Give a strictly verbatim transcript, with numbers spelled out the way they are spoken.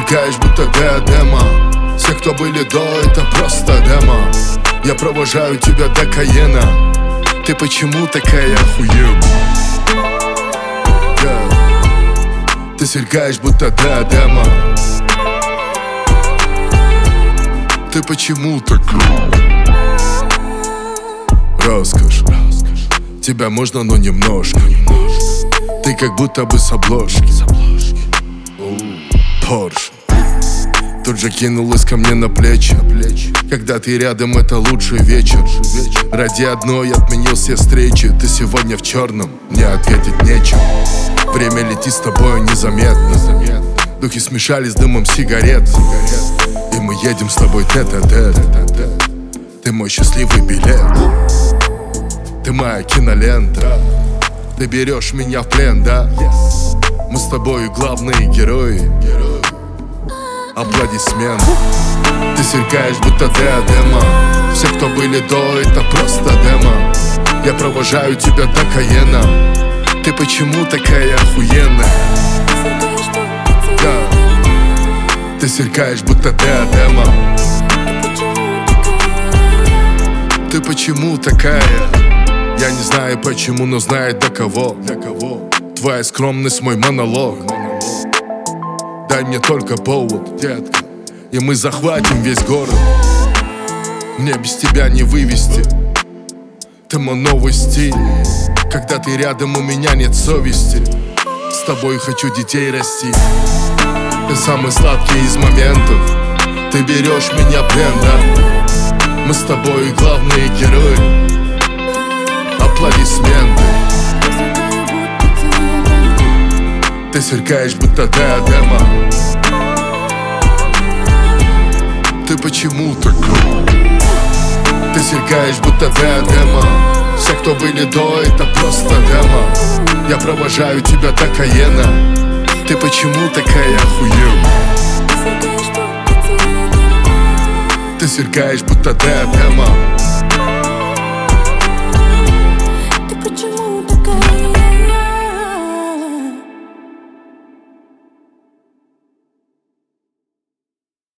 сверкаешь, будто диадема. Все, кто были до, это просто демо. Я провожаю тебя до Каена. Ты почему такая охуенная? Yeah. Ты сверкаешь, будто диадема. Ты почему такая? Роскошь. Тебя можно, но немножко. Ты как будто бы с обложки. Порш. Тут же кинулась ко мне на плечи. Когда ты рядом, это лучший вечер. Ради одной отменил все встречи. Ты сегодня в черном, мне ответить нечем. Время летит с тобой незаметно. Духи смешались с дымом сигарет. И мы едем с тобой тет-а-тет. Ты мой счастливый билет. Ты моя кинолента. Ты берешь меня в плен, да? Мы с тобой главные герои. Аплодисмент. Ты сверкаешь, будто диадема. Все, кто были до, это просто демо. Я провожаю тебя до Каена. Ты почему такая охуенная? Да. Ты сверкаешь, будто диадема. Ты почему такая? Я не знаю почему, но знает до кого. Твоя скромность мой монолог. Дай мне только повод, детка, и мы захватим весь город. Мне без тебя не вывести. Ты мой новый стиль. Когда ты рядом, у меня нет совести. С тобой хочу детей расти. Ты самый сладкий из моментов. Ты берешь меня в плен, да? Мы с тобой главные герои. Аплодисменты. Ты сверкаешь, будто диадема. Ты почему такой? Ты сверкаешь, будто диадема. Все, кто были до, это просто демо. Я провожаю тебя до Каена. Ты почему такая охуенная? Ты сверкаешь, будто диадема.